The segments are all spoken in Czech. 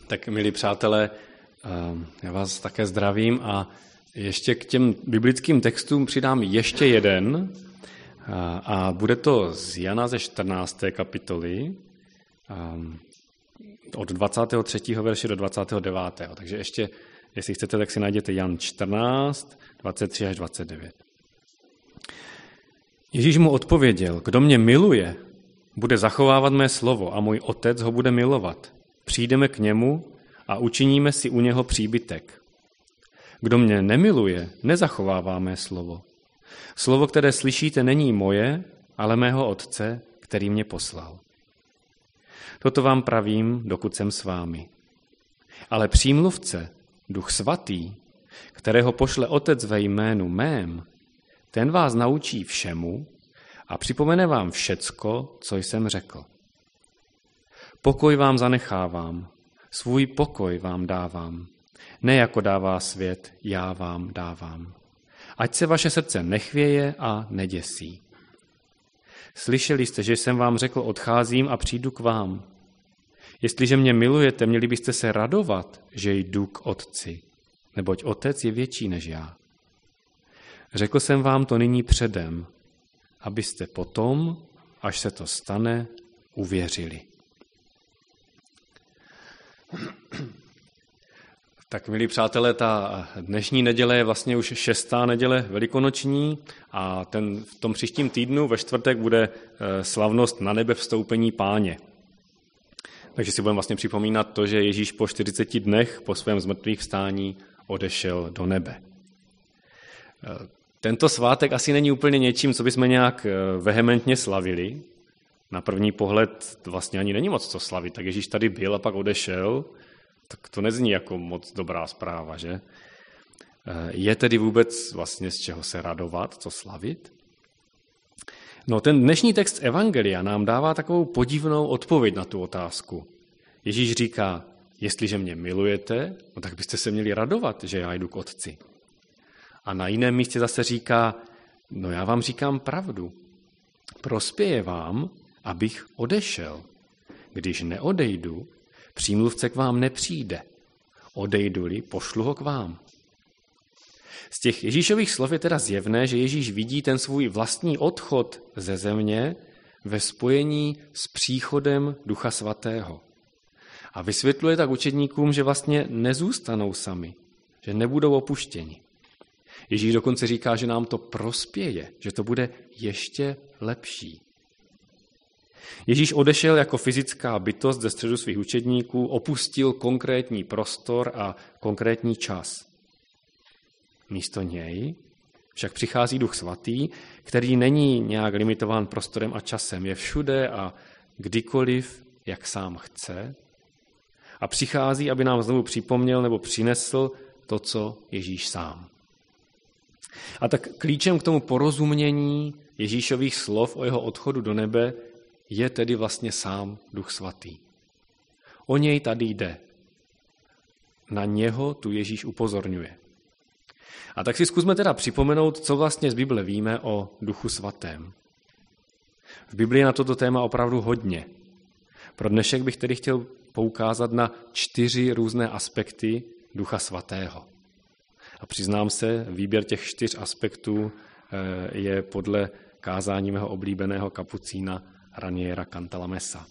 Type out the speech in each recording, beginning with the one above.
Tak, milí přátelé, já vás také zdravím a ještě k těm biblickým textům přidám ještě jeden a bude to z Jana ze 14. kapitoly od 23. verše do 29. Takže ještě, jestli chcete, tak si najděte Jan 14, 23 až 29. Ježíš mu odpověděl, kdo mě miluje, bude zachovávat mé slovo a můj otec ho bude milovat. Přijdeme k němu a učiníme si u něho příbytek. Kdo mě nemiluje, nezachovává mé slovo. Slovo, které slyšíte, není moje, ale mého otce, který mě poslal. Toto vám pravím, dokud jsem s vámi. Ale přímluvce, Duch Svatý, kterého pošle Otec ve jménu mém, ten vás naučí všemu a připomene vám všecko, co jsem řekl. Pokoj vám zanechávám, svůj pokoj vám dávám. Ne jako dává svět, já vám dávám. Ať se vaše srdce nechvěje a neděsí. Slyšeli jste, že jsem vám řekl, odcházím a přijdu k vám. Jestliže mě milujete, měli byste se radovat, že jdu k Otci, neboť Otec je větší než já. Řekl jsem vám to nyní předem, abyste potom, až se to stane, uvěřili. Tak, milí přátelé, ta dnešní neděle je vlastně už 6. neděle velikonoční a v tom příštím týdnu ve čtvrtek bude slavnost na nebe vstoupení Páně. Takže si budeme vlastně připomínat to, že Ježíš po 40 dnech po svém zmrtvýchvstání odešel do nebe. Tento svátek asi není úplně něčím, co bychom nějak vehementně slavili. Na první pohled vlastně ani není moc co slavit. Tak Ježíš tady byl a pak odešel, tak to nezní jako moc dobrá zpráva, že? Je tedy vůbec vlastně z čeho se radovat, co slavit? No, ten dnešní text Evangelia nám dává takovou podivnou odpověď na tu otázku. Ježíš říká, jestliže mě milujete, no tak byste se měli radovat, že já jdu k Otci. A na jiném místě zase říká, no já vám říkám pravdu. Prospěje vám, abych odešel. Když neodejdu, přímluvce k vám nepřijde. Odejdu-li, pošlu ho k vám. Z těch Ježíšových slov je teda zjevné, že Ježíš vidí ten svůj vlastní odchod ze země ve spojení s příchodem Ducha Svatého. A vysvětluje tak učedníkům, že vlastně nezůstanou sami, že nebudou opuštěni. Ježíš dokonce říká, že nám to prospěje, že to bude ještě lepší. Ježíš odešel jako fyzická bytost ze středu svých učedníků, opustil konkrétní prostor a konkrétní čas. Místo něj však přichází Duch Svatý, který není nějak limitován prostorem a časem, je všude a kdykoliv, jak sám chce. A přichází, aby nám znovu připomněl nebo přinesl to, co Ježíš sám. A tak klíčem k tomu porozumění Ježíšových slov o jeho odchodu do nebe je tedy vlastně sám Duch Svatý. O něj tady jde. Na něho tu Ježíš upozorňuje. A tak si zkusme teda připomenout, co vlastně z Bible víme o Duchu Svatém. V Biblii je na toto téma opravdu hodně. Pro dnešek bych tedy chtěl poukázat na 4 různé aspekty Ducha Svatého. A přiznám se, výběr těch 4 aspektů je podle kázání mého oblíbeného kapucína Raniera Cantalamessa.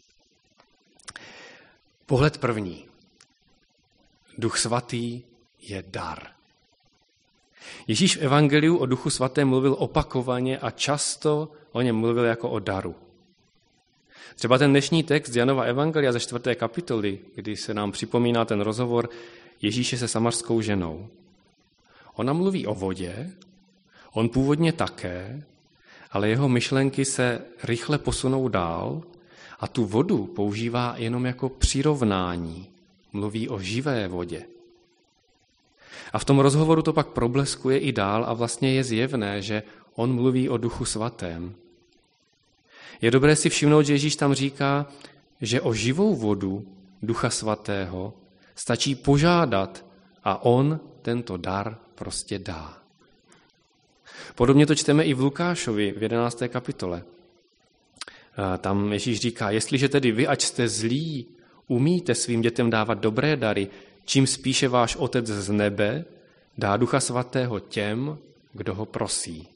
Pohled první. Duch Svatý je dar. Ježíš v Evangeliu o Duchu Svatém mluvil opakovaně a často o něm mluvil jako o daru. Třeba ten dnešní text z Janova Evangelia ze 4. kapitoly, kdy se nám připomíná ten rozhovor Ježíše se samařskou ženou. Ona mluví o vodě, on původně také, ale jeho myšlenky se rychle posunou dál a tu vodu používá jenom jako přirovnání. Mluví o živé vodě. A v tom rozhovoru to pak probleskuje i dál a vlastně je zjevné, že on mluví o Duchu Svatém. Je dobré si všimnout, že Ježíš tam říká, že o živou vodu Ducha Svatého stačí požádat a on tento dar prostě dá. Podobně to čteme i v Lukášovi v 11. kapitole. Tam Ježíš říká, jestliže tedy vy, ač jste zlí, Umíte svým dětem dávat dobré dary, čím spíše váš Otec z nebe dá Ducha Svatého těm, kdo ho prosí.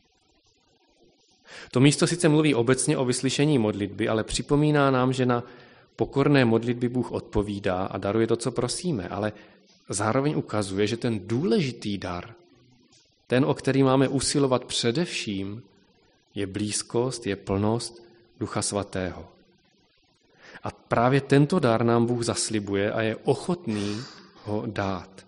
To místo sice mluví obecně o vyslyšení modlitby, ale připomíná nám, že na pokorné modlitby Bůh odpovídá a daruje to, co prosíme, ale zároveň ukazuje, že ten důležitý dar, ten, o který máme usilovat především, je blízkost, je plnost Ducha Svatého. A právě tento dar nám Bůh zaslibuje a je ochotný ho dát.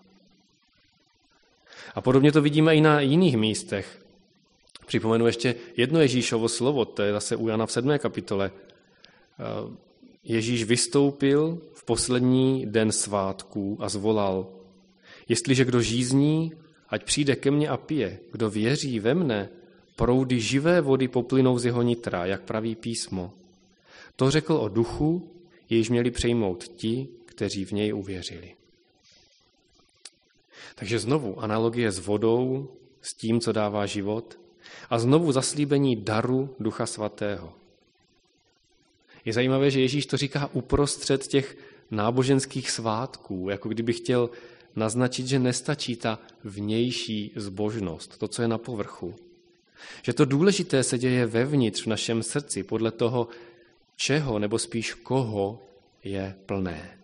A podobně to vidíme i na jiných místech. Připomenu ještě jedno Ježíšovo slovo, to je zase u Jana v 7. kapitole. Ježíš vystoupil v poslední den svátků a zvolal: Jestliže kdo žízní, ať přijde ke mně a pije. Kdo věří ve mne, proudy živé vody poplynou z jeho nitra, jak praví písmo. To řekl o duchu, jejíž měli přejmout ti, kteří v něj uvěřili. Takže znovu analogie s vodou, s tím, co dává život, a znovu zaslíbení daru Ducha Svatého. Je zajímavé, že Ježíš to říká uprostřed těch náboženských svátků, jako kdyby chtěl naznačit, že nestačí ta vnější zbožnost, to, co je na povrchu. Že to důležité se děje vevnitř v našem srdci, podle toho, čeho nebo spíš koho je plné.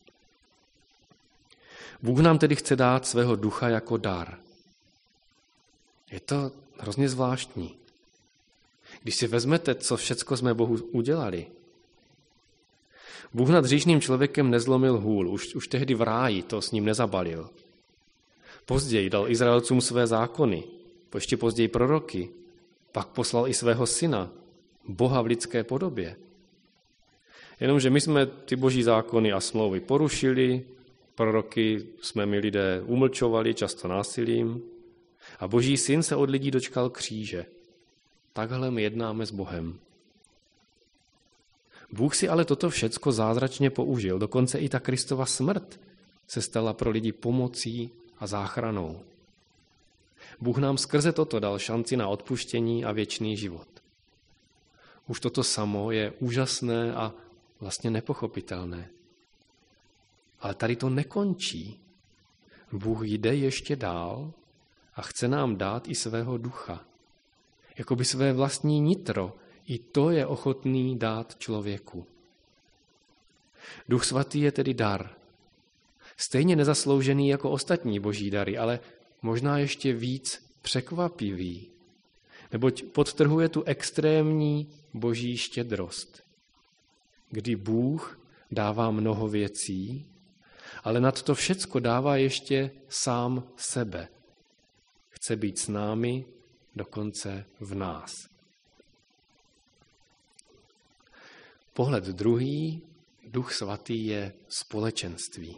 Bůh nám tedy chce dát svého ducha jako dar. Je to hrozně zvláštní. Když si vezmete, co všecko jsme Bohu udělali, Bůh nad hříšným člověkem nezlomil hůl, už tehdy v ráji to s ním nezabalil. Později dal Izraelcům své zákony, ještě později proroky, pak poslal i svého syna, Boha v lidské podobě. Jenomže my jsme ty boží zákony a smlouvy porušili, proroky jsme my lidé umlčovali, často násilím, a boží syn se od lidí dočkal kříže. Takhle my jednáme s Bohem. Bůh si ale toto všecko zázračně použil, dokonce i ta Kristova smrt se stala pro lidi pomocí a záchranou. Bůh nám skrze toto dal šanci na odpuštění a věčný život. Už toto samo je úžasné a vlastně nepochopitelné. Ale tady to nekončí. Bůh jde ještě dál a chce nám dát i svého ducha. Jakoby své vlastní nitro, i to je ochotný dát člověku. Duch svatý je tedy dar. Stejně nezasloužený jako ostatní boží dary, ale možná ještě víc překvapivý, neboť podtrhuje tu extrémní boží štědrost, kdy Bůh dává mnoho věcí, ale nad to všecko dává ještě sám sebe. Chce být s námi, dokonce v nás. Pohled druhý, Duch svatý je společenství.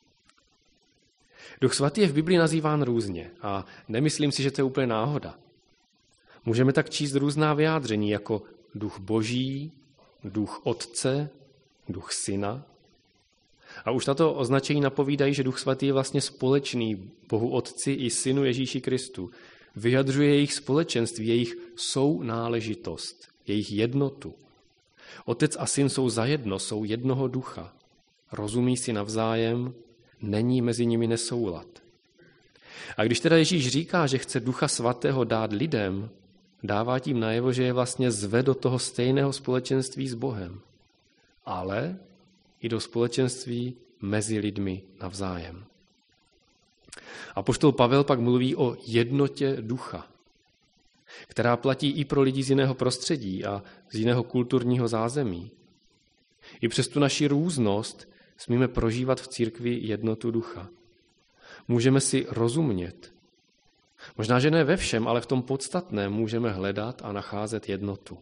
Duch svatý je v Biblii nazýván různě a nemyslím si, že to je úplně náhoda. Můžeme tak číst různá vyjádření jako duch boží, duch otce, duch syna. A už tato označení napovídají, že Duch svatý je vlastně společný Bohu Otci i Synu Ježíši Kristu. Vyjadřuje jejich společenství, jejich sounáležitost, jejich jednotu. Otec a Syn jsou zajedno, jsou jednoho ducha. Rozumí si navzájem, není mezi nimi nesoulad. A když teda Ježíš říká, že chce Ducha svatého dát lidem, dává tím najevo, že je vlastně zve do toho stejného společenství s Bohem. Ale i do společenství mezi lidmi navzájem. Apoštol Pavel pak mluví o jednotě ducha, která platí i pro lidi z jiného prostředí a z jiného kulturního zázemí. I přes tu naši různost smíme prožívat v církvi jednotu ducha. Můžeme si rozumět. Možná, že ne ve všem, ale v tom podstatném můžeme hledat a nacházet jednotu.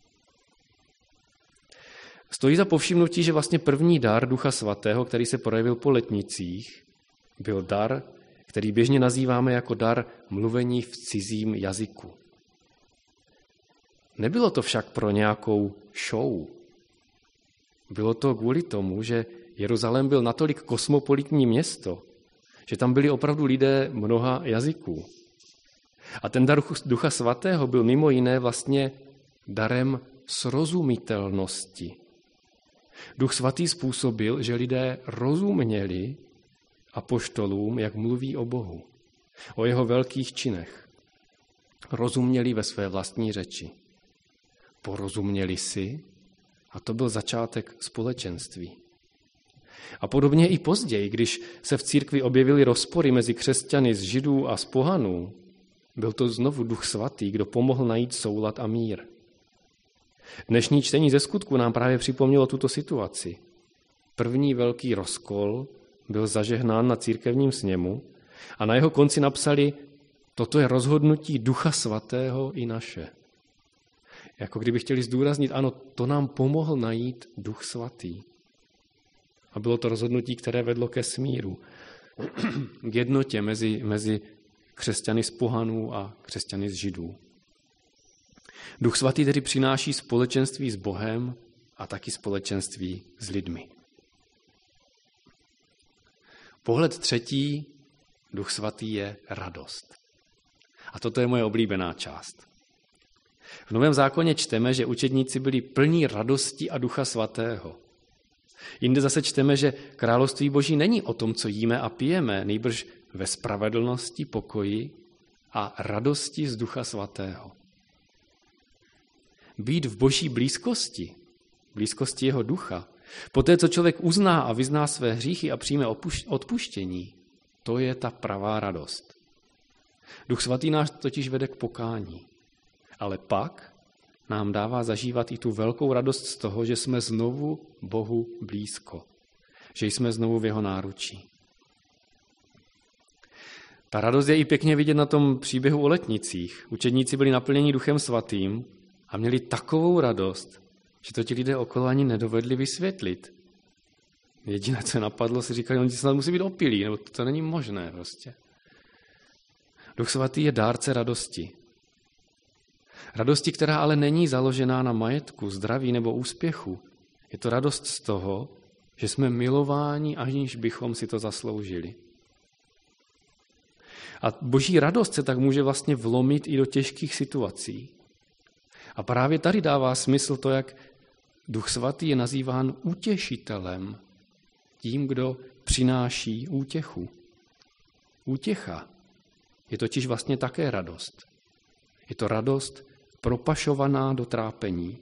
Stojí za povšimnutí, že vlastně první dar Ducha svatého, který se projevil po letnicích, byl dar, který běžně nazýváme jako dar mluvení v cizím jazyku. Nebylo to však pro nějakou show. Bylo to kvůli tomu, že Jeruzalém byl natolik kosmopolitní město, že tam byli opravdu lidé mnoha jazyků. A ten dar Ducha svatého byl mimo jiné vlastně darem srozumitelnosti. Duch svatý způsobil, že lidé rozuměli apoštolům, jak mluví o Bohu, o jeho velkých činech. Rozuměli ve své vlastní řeči. Porozuměli si a to byl začátek společenství. A podobně i později, když se v církvi objevily rozpory mezi křesťany z Židů a z pohanů, byl to znovu Duch svatý, kdo pomohl najít soulad a mír. Dnešní čtení ze Skutků nám právě připomnělo tuto situaci. První velký rozkol byl zažehnán na církevním sněmu a na jeho konci napsali: toto je rozhodnutí Ducha svatého i naše. Jako kdyby chtěli zdůraznit, ano, to nám pomohl najít Duch svatý. A bylo to rozhodnutí, které vedlo ke smíru, k jednotě mezi křesťany z pohanů a křesťany z Židů. Duch svatý tedy přináší společenství s Bohem a taky společenství s lidmi. Pohled třetí, Duch svatý je radost. A toto je moje oblíbená část. V Novém zákoně čteme, že učedníci byli plní radosti a Ducha svatého. Jinde zase čteme, že království Boží není o tom, co jíme a pijeme, nýbrž ve spravedlnosti, pokoji a radosti z Ducha svatého. Být v Boží blízkosti jeho ducha, poté, co člověk uzná a vyzná své hříchy a přijme odpuštění, to je ta pravá radost. Duch svatý nás totiž vede k pokání, ale pak nám dává zažívat i tu velkou radost z toho, že jsme znovu Bohu blízko, že jsme znovu v jeho náručí. Ta radost je i pěkně vidět na tom příběhu o letnicích. Učedníci byli naplněni Duchem svatým a měli takovou radost, že to ti lidé okolo ani nedovedli vysvětlit. Jediné, co je napadlo, si říkali, oni snad musí být opilí, nebo to není možné prostě. Duch svatý je dárce radosti. Radosti, která ale není založená na majetku, zdraví nebo úspěchu. Je to radost z toho, že jsme milováni, aniž bychom si to zasloužili. A boží radost se tak může vlastně vlomit i do těžkých situací. A právě tady dává smysl to, jak Duch svatý je nazýván utěšitelem, tím, kdo přináší útěchu. Útěcha je totiž vlastně také radost. Je to radost propašovaná do trápení.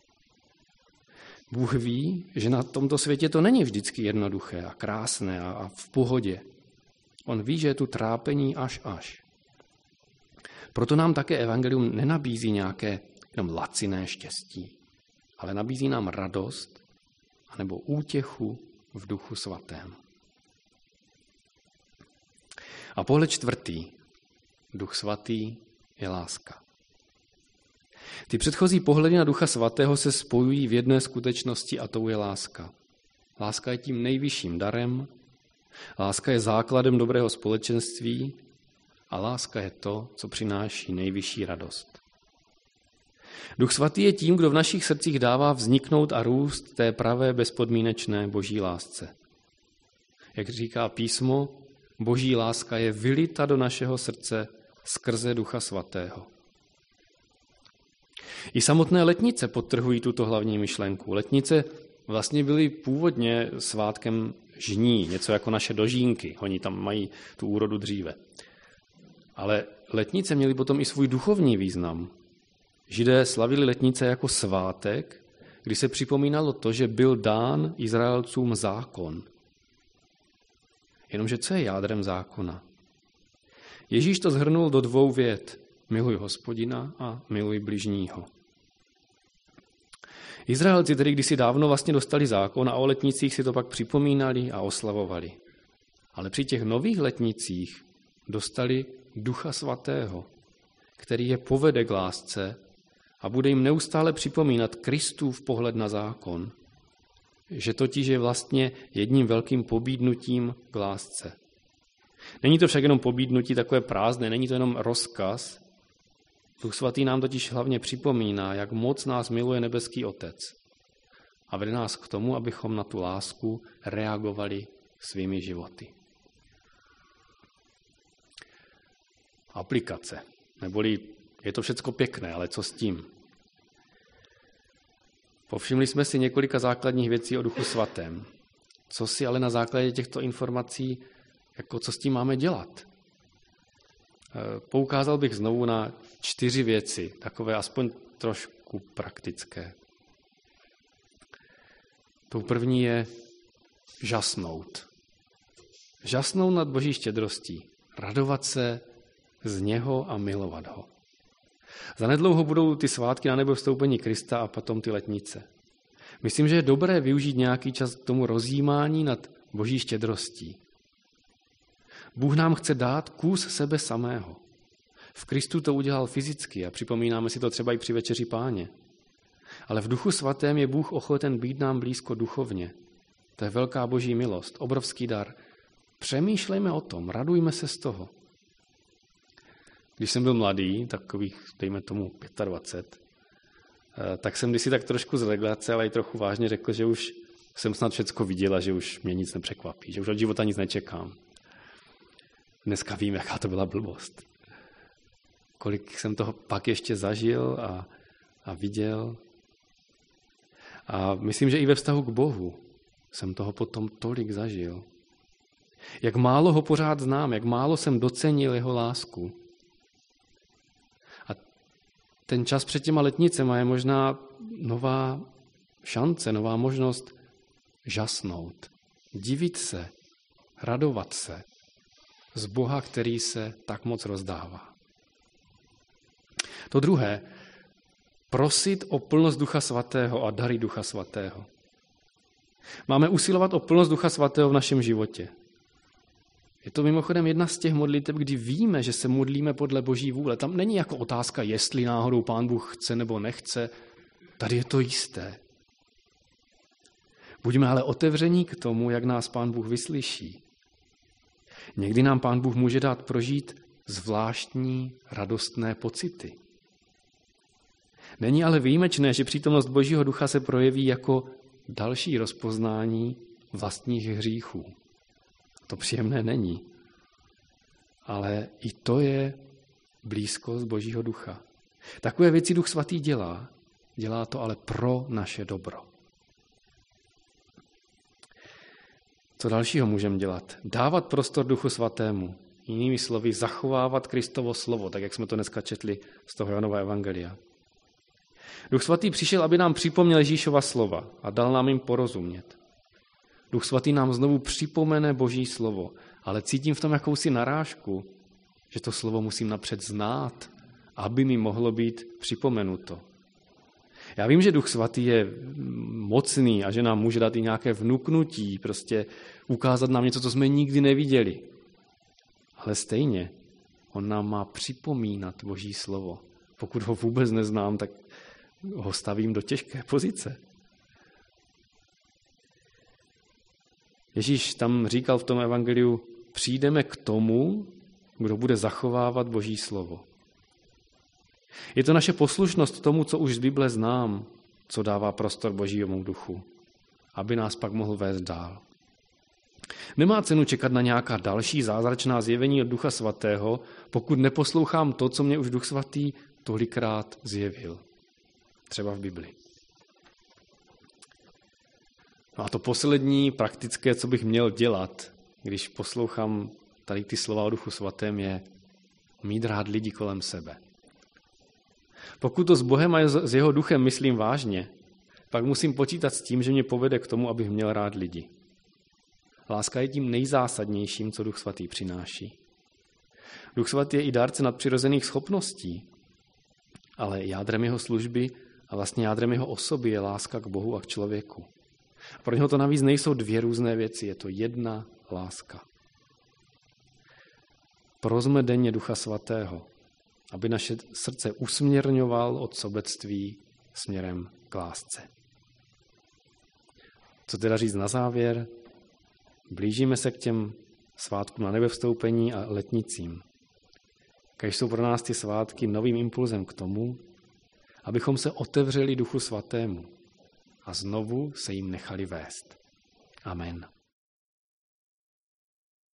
Bůh ví, že na tomto světě to není vždycky jednoduché a krásné a v pohodě. On ví, že je tu trápení až. Proto nám také evangelium nenabízí nějaké jenom laciné štěstí, ale nabízí nám radost anebo útěchu v Duchu svatém. A pohled čtvrtý. Duch svatý je láska. Ty předchozí pohledy na Ducha svatého se spojují v jedné skutečnosti a tou je láska. Láska je tím nejvyšším darem, láska je základem dobrého společenství a láska je to, co přináší nejvyšší radost. Duch svatý je tím, kdo v našich srdcích dává vzniknout a růst té pravé bezpodmínečné boží lásce. Jak říká písmo, boží láska je vylita do našeho srdce skrze Ducha svatého. I samotné letnice podtrhují tuto hlavní myšlenku. Letnice vlastně byly původně svátkem žní, něco jako naše dožínky. Oni tam mají tu úrodu dříve. Ale letnice měly potom i svůj duchovní význam. Židé slavili letnice jako svátek, kdy se připomínalo to, že byl dán Izraelcům zákon. Jenomže co je jádrem zákona? Ježíš to shrnul do 2 vět. Miluj Hospodina a miluj bližního. Izraelci tedy kdysi dávno vlastně dostali zákon a o letnicích si to pak připomínali a oslavovali. Ale při těch nových letnicích dostali Ducha svatého, který je povede k lásce a bude jim neustále připomínat Kristův pohled na zákon, že totiž je vlastně jedním velkým pobídnutím k lásce. Není to však jenom pobídnutí takové prázdné, není to jenom rozkaz. Duch svatý nám totiž hlavně připomíná, jak moc nás miluje nebeský Otec a vede nás k tomu, abychom na tu lásku reagovali svými životy. Aplikace, neboli je to všecko pěkné, ale co s tím? Povšimli jsme si několika základních věcí o Duchu Svatém. Co si ale na základě těchto informací, co s tím máme dělat? Poukázal bych znovu na 4 věci, takové aspoň trošku praktické. Tou první je žasnout. Žasnout nad Boží štědrostí, radovat se z něho a milovat ho. Zanedlouho budou ty svátky na nebevstoupení Krista a potom ty letnice. Myslím, že je dobré využít nějaký čas k tomu rozjímání nad Boží štědrostí. Bůh nám chce dát kus sebe samého. V Kristu to udělal fyzicky a připomínáme si to třeba i při Večeři Páně. Ale v Duchu Svatém je Bůh ochoten být nám blízko duchovně. To je velká Boží milost, obrovský dar. Přemýšlejme o tom, radujme se z toho. Když jsem byl mladý, takových, dejme tomu 25, tak jsem kdysi tak trošku z legrace, ale i trochu vážně řekl, že už jsem snad všecko viděl a že už mě nic nepřekvapí, že už od života nic nečekám. Dneska vím, jaká to byla blbost. Kolik jsem toho pak ještě zažil a viděl. A myslím, že i ve vztahu k Bohu jsem toho potom tolik zažil. Jak málo ho pořád znám, jak málo jsem docenil jeho lásku. A ten čas před těma letnicema je možná nová šance, nová možnost žasnout, divit se, radovat se z Boha, který se tak moc rozdává. To druhé, prosit o plnost Ducha Svatého a dary Ducha Svatého. Máme usilovat o plnost Ducha Svatého v našem životě. Je to mimochodem jedna z těch modliteb, kdy víme, že se modlíme podle Boží vůle. Tam není jako otázka, jestli náhodou Pán Bůh chce nebo nechce. Tady je to jisté. Buďme ale otevření k tomu, jak nás Pán Bůh vyslyší. Někdy nám Pán Bůh může dát prožít zvláštní, radostné pocity. Není ale výjimečné, že přítomnost Božího Ducha se projeví jako další rozpoznání vlastních hříchů. To příjemné není. Ale i to je blízkost Božího Ducha. Takové věci Duch Svatý dělá. Dělá to ale pro naše dobro. Co dalšího můžeme dělat? Dávat prostor Duchu Svatému. Jinými slovy, zachovávat Kristovo slovo, tak jak jsme to dneska četli z toho Janova evangelia. Duch Svatý přišel, aby nám připomněl Ježíšova slova a dal nám jim porozumět. Duch Svatý nám znovu připomene Boží slovo, ale cítím v tom jakousi narážku, že to slovo musím napřed znát, aby mi mohlo být připomenuto. Já vím, že Duch Svatý je mocný a že nám může dát i nějaké vnuknutí, prostě ukázat nám něco, co jsme nikdy neviděli. Ale stejně, on nám má připomínat Boží slovo. Pokud ho vůbec neznám, tak ho stavím do těžké pozice. Ježíš tam říkal v tom evangeliu, přijdeme k tomu, kdo bude zachovávat Boží slovo. Je to naše poslušnost tomu, co už z Bible znám, co dává prostor Božímu duchu, aby nás pak mohl vést dál. Nemá cenu čekat na nějaká další zázračná zjevení od Ducha Svatého, pokud neposlouchám to, co mě už Duch Svatý tolikrát zjevil. Třeba v Bibli. No a to poslední praktické, co bych měl dělat, když poslouchám tady ty slova o Duchu Svatém, je mít rád lidi kolem sebe. Pokud to s Bohem a s jeho duchem myslím vážně, pak musím počítat s tím, že mě povede k tomu, abych měl rád lidi. Láska je tím nejzásadnějším, co Duch Svatý přináší. Duch Svatý je i dárce nadpřirozených schopností, ale jádrem jeho služby a vlastně jádrem jeho osoby je láska k Bohu a k člověku. Pro něho to navíc nejsou 2 různé věci, je to jedna láska. Prosme denně Ducha Svatého, aby naše srdce usměrňoval od sobectví směrem k lásce. Co teda říct na závěr? Blížíme se k těm svátkům na nebevstoupení a letnicím. Kéž jsou pro nás ty svátky novým impulzem k tomu, abychom se otevřeli Duchu Svatému a znovu se jim nechali vést. Amen.